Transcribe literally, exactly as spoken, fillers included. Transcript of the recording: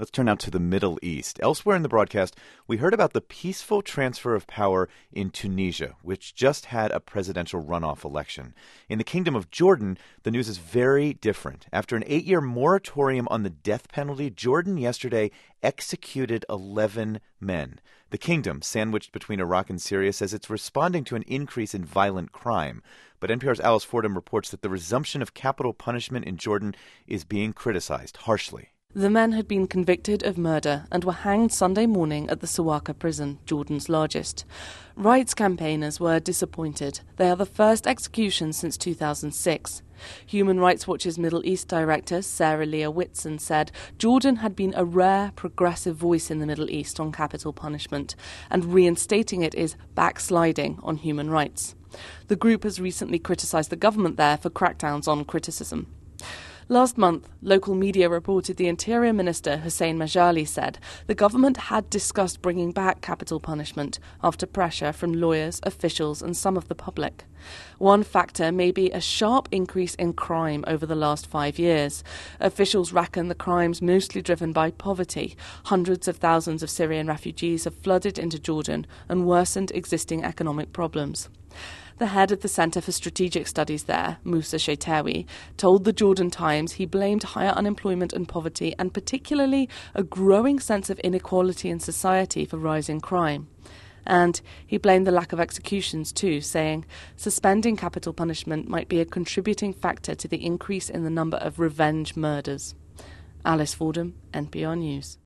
Let's turn now to the Middle East. Elsewhere in the broadcast, we heard about the peaceful transfer of power in Tunisia, which just had a presidential runoff election. In the Kingdom of Jordan, the news is very different. After an eight-year moratorium on the death penalty, Jordan yesterday executed eleven men. The kingdom, sandwiched between Iraq and Syria, says it's responding to an increase in violent crime. But N P R's Alice Fordham reports that the resumption of capital punishment in Jordan is being criticized harshly. The men had been convicted of murder and were hanged Sunday morning at the Sawaka prison, Jordan's largest. Rights campaigners were disappointed. They are the first executions since two thousand six. Human Rights Watch's Middle East director, Sarah Leah Whitson, said Jordan had been a rare, progressive voice in the Middle East on capital punishment, and reinstating it is backsliding on human rights. The group has recently criticised the government there for crackdowns on criticism. Last month, local media reported the Interior Minister Hussein Majali said the government had discussed bringing back capital punishment after pressure from lawyers, officials and some of the public. One factor may be a sharp increase in crime over the last five years. Officials reckon the crimes mostly driven by poverty. Hundreds of thousands of Syrian refugees have flooded into Jordan and worsened existing economic problems. The head of the Centre for Strategic Studies there, Moussa Sheitawi, told the Jordan Times he blamed higher unemployment and poverty, and particularly a growing sense of inequality in society, for rising crime. And he blamed the lack of executions too, saying suspending capital punishment might be a contributing factor to the increase in the number of revenge murders. Alice Fordham, N P R News.